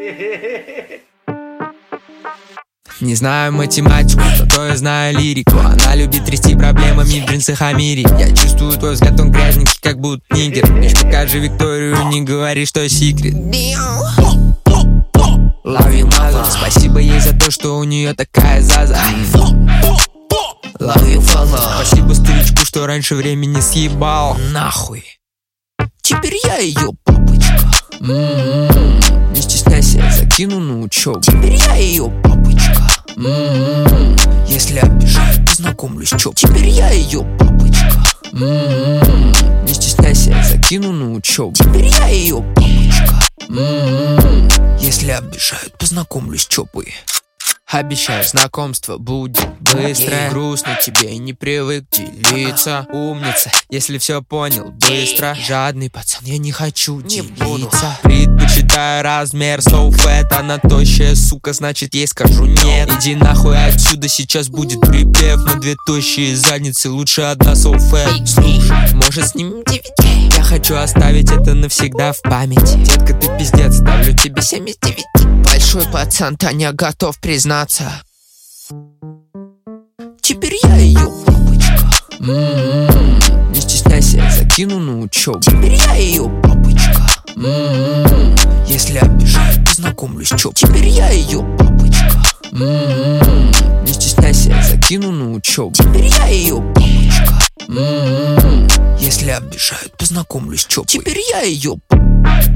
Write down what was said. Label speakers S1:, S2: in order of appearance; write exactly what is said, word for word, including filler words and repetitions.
S1: Не знаю математику, зато я знаю лирику. Она любит трясти проблемами в джинсах Амири. Я чувствую твой взгляд, он грязненький, как будто нигер. Лишь покажи Викторию, не говори, что секрет. Love you, mother. Спасибо ей за то, что у нее такая заза. Love you, father. Спасибо старичку, что раньше времени съебал. Нахуй. Теперь я ее папочка. М-м-м. Не стесняйся, я закину на учебу. Теперь я ее папочка. М-м-м. Если обижаю, познакомлюсь, чё. Теперь я ее папочка. М-м-м. Не стесняйся, я закину на учебу. Теперь я ее папочка. М-м-м. Если обижают, познакомлюсь, чё бы. Обещаю, знакомство будет быстрое. Грустно тебе и не привык делиться. Умница, если все понял быстро. Жадный пацан, я не хочу делиться. Предпочитаю размер so fat. Она тощая, сука, значит ей скажу нет. Иди нахуй отсюда, сейчас будет припев. На две тощие задницы, лучше одна so fat. Слушай, может снимем ди ви ди? Я хочу оставить это навсегда в памяти. Детка, ты пиздец, ставлю тебе семь из девяти. Большой пацан, Таня, готов признаться. Теперь я ее папочка. М-м-м. Не стесняйся, я закину на учебу. Теперь я ее папочка. М-м-м. Если обижают, познакомлюсь, чё. Теперь я ее папочка. М-м-м. Не стесняйся, я закину на учебу. Теперь я ее папочка. М-м-м. Если обижают, познакомлюсь, чё. Теперь я ее папочка.